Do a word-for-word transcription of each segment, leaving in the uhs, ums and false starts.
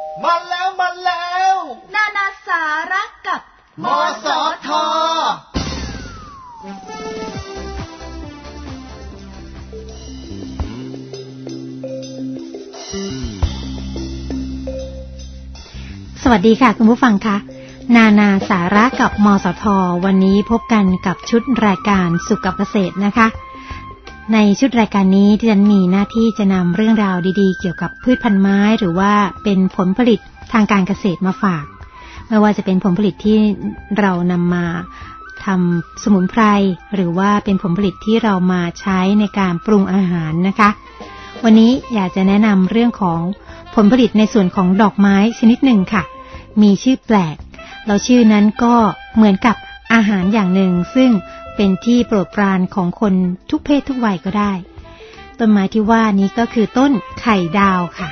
มาแล้วมาแล้วนานาสาระกับมสทสวัสดีค่ะคุณผู้ฟังคะนานาสาระกับมสทวันนี้พบกันกับชุดรายการสุขกับเกษตรนะคะในชุดรายการนี้ที่ฉันมีหน้าที่จะนำเรื่องราวดีๆเกี่ยวกับพืชพันธุ์ไม้หรือว่าเป็นผลผลิตทางการเกษตรมาฝากไม่ว่าจะเป็นผลผลิตที่เรานำมาทำสมุนไพรหรือว่าเป็นผลผลิตที่เรามาใช้ในการปรุงอาหารนะคะวันนี้อยากจะแนะนำเรื่องของผลผลิตในส่วนของดอกไม้ชนิดหนึ่งค่ะมีชื่อแปลกเราชื่อนั้นก็เหมือนกับอาหารอย่างหนึ่งซึ่งเป็นที่โปรดปรานของคนทุกเพศทุกวัยก็ได้ต้นไม้ที่ว่านี้ก็คือต้นไข่ดาวค่ะ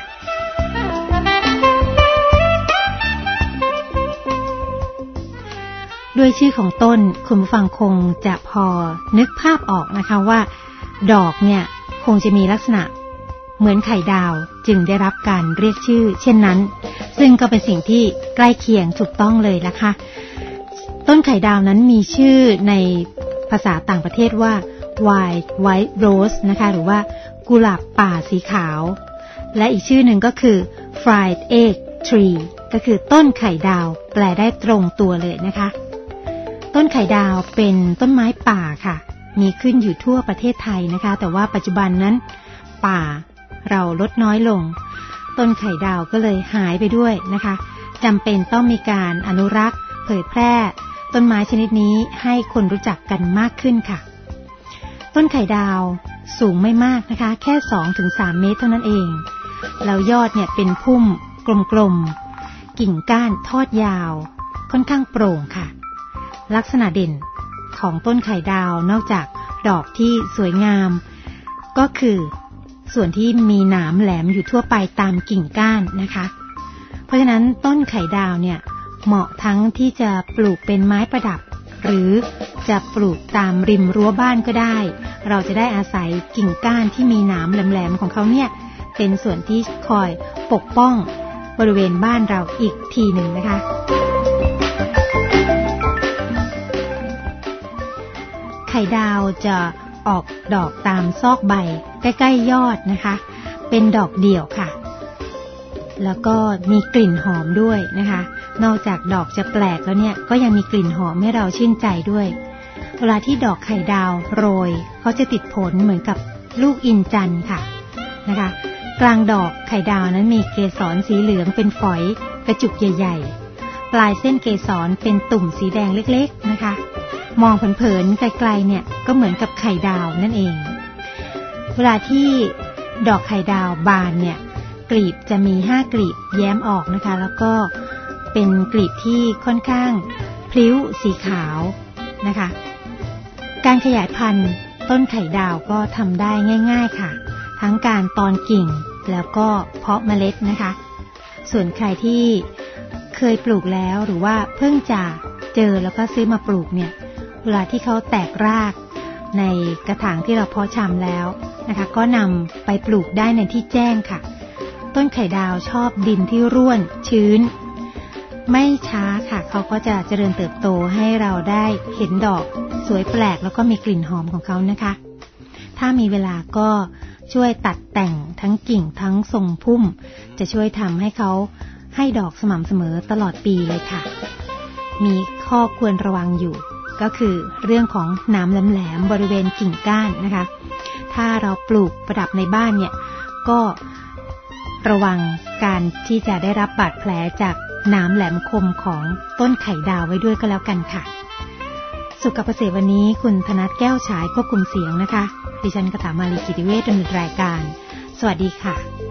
ด้วยชื่อของต้นคุณผู้ฟังคงจะพอนึกภาพออกนะคะว่าดอกเนี่ยคงจะมีลักษณะเหมือนไข่ดาวจึงได้รับการเรียกชื่อเช่นนั้นซึ่งก็เป็นสิ่งที่ใกล้เคียงถูกต้องเลยนะคะต้นไข่ดาวนั้นมีชื่อในภาษาต่างประเทศว่า Wild White Rose นะคะหรือว่ากุหลาบป่าสีขาวและอีกชื่อหนึ่งก็คือ Fried Egg Tree ก็คือต้นไข่ดาวแปลได้ตรงตัวเลยนะคะต้นไข่ดาวเป็นต้นไม้ป่าค่ะมีขึ้นอยู่ทั่วประเทศไทยนะคะแต่ว่าปัจจุบันนั้นป่าเราลดน้อยลงต้นไข่ดาวก็เลยหายไปด้วยนะคะจำเป็นต้องมีการอนุรักษ์เผยแพร่ต้นไม้ชนิดนี้ให้คนรู้จักกันมากขึ้นค่ะต้นไข่ดาวสูงไม่มากนะคะแค่ สองถึงสาม เมตรเท่านั้นเองแล้วยอดเนี่ยเป็นพุ่มกลมๆกิ่งก้านทอดยาวค่อนข้างโปร่งค่ะลักษณะเด่นของต้นไข่ดาวนอกจากดอกที่สวยงามก็คือส่วนที่มีหนามแหลมอยู่ทั่วไปตามกิ่งก้านนะคะเพราะฉะนั้นต้นไข่ดาวเนี่ยเหมาะทั้งที่จะปลูกเป็นไม้ประดับหรือจะปลูกตามริมรั้วบ้านก็ได้เราจะได้อาศัยกิ่งก้านที่มีหนามแหลมๆของเขาเนี่ยเป็นส่วนที่คอยปกป้องบริเวณบ้านเราอีกทีหนึ่งนะคะไข่ดาวจะออกดอกตามซอกใบใกล้ๆยอดนะคะเป็นดอกเดี่ยวค่ะแล้วก็มีกลิ่นหอมด้วยนะคะนอกจากดอกจะแปลกแล้วเนี่ยก็ยังมีกลิ่นหอมให้เราชื่นใจด้วยเวลาที่ดอกไข่ดาวโรยเขาจะติดผลเหมือนกับลูกอินจันทร์ค่ะนะคะกลางดอกไข่ดาวนั้นมีเกสรสีเหลืองเป็นฝอยกระจุกใหญ่ๆปลายเส้นเกสรเป็นตุ่มสีแดงเล็กๆนะคะมองเผินๆไกลๆเนี่ยก็เหมือนกับไข่ดาวนั่นเองเวลาที่ดอกไข่ดาวบานเนี่ยกลีบจะมีห้ากลีบแย้มออกนะคะแล้วก็เป็นกลีบที่ค่อนข้างพลิ้วสีขาวนะคะการขยายพันธุ์ต้นไข่ดาวก็ทำได้ง่ายๆค่ะทั้งการตอนกิ่งแล้วก็เพาะเมล็ดนะคะส่วนใครที่เคยปลูกแล้วหรือว่าเพิ่งจะเจอแล้วก็ซื้อมาปลูกเนี่ยเวลาที่เขาแตกรากในกระถางที่เราเพาะชำแล้วนะคะก็นำไปปลูกได้ในที่แจ้งค่ะต้นไข่ดาวชอบดินที่ร่วนชื้นไม่ช้าค่ะเขาก็จะเจริญเติบโตให้เราได้เห็นดอกสวยแปลกแล้วก็มีกลิ่นหอมของเขานะคะถ้ามีเวลาก็ช่วยตัดแต่งทั้งกิ่งทั้งทรงพุ่มจะช่วยทำให้เขาให้ดอกสม่ำเสมอตลอดปีเลยค่ะมีข้อควรระวังอยู่ก็คือเรื่องของหนามแหลมๆบริเวณกิ่งก้านนะคะถ้าเราปลูกประดับในบ้านเนี่ยก็ระวังการที่จะได้รับบาดแผลจากหนามแหลมคมของต้นไข่ดาวไว้ด้วยก็แล้วกันค่ะสุขกับเกษตรวันนี้คุณธนัทแก้วฉายควบคุมเสียงนะคะดิฉันกถามาลีกิติเวชดำเนินรายการสวัสดีค่ะ